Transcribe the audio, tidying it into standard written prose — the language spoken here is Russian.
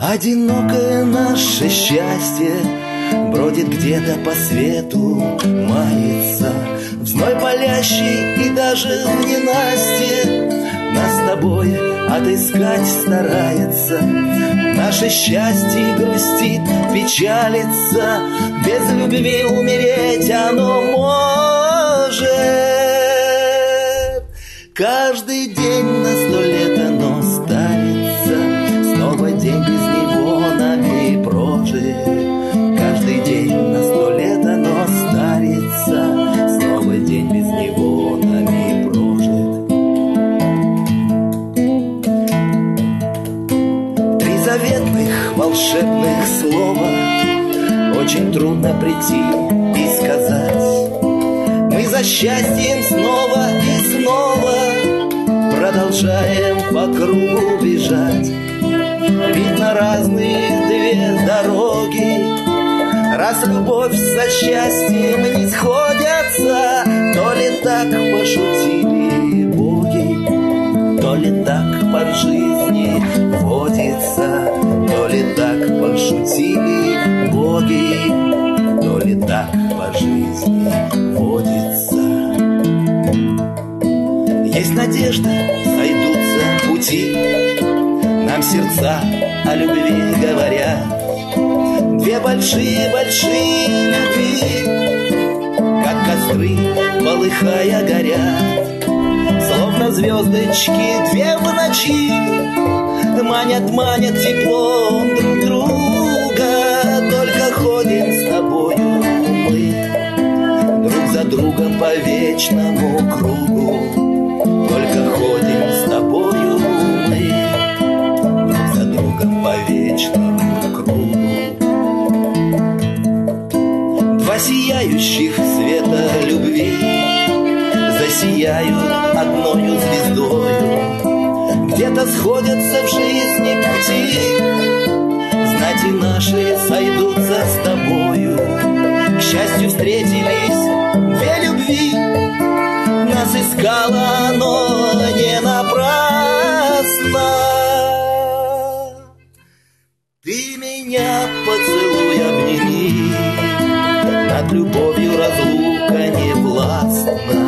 Одинокое наше счастье бродит где-то по свету, мается в зной палящий и даже в ненастье. Нас с тобой отыскать старается, наше счастье грустит, печалится. Без любви умереть оно может. Каждый день на 100 лет оно старится, снова день без него нами прожит. Каждый день на 100 лет оно старится, снова день без него нами прожит. Три заветных волшебных слова очень трудно прийти и сказать. Мы за счастьем снова и снова продолжаем по кругу бежать. Видно разные две дороги, раз любовь со счастьем не сходятся. То ли так пошутили боги, то ли так по жизни водится. То ли так пошутили боги, то ли так по жизни водится. Есть надежда, сойдутся пути, нам сердца о любви говорят. Две большие-большие любви, как костры, полыхая, горят. Словно звездочки две в ночи, манят теплом друг друга. Только ходим с тобою мы друг за другом по вечному кругу. Только ходим с тобою мы друг за другом по вечному кругу. Два сияющих света любви засияют одною звездою. Где-то сходятся в жизни пути, знати наши сойдутся с тобою. К счастью, встретились две любви, нас искало оно не напрасно. Ты меня поцелуй, обними, над любовью разлука не властна.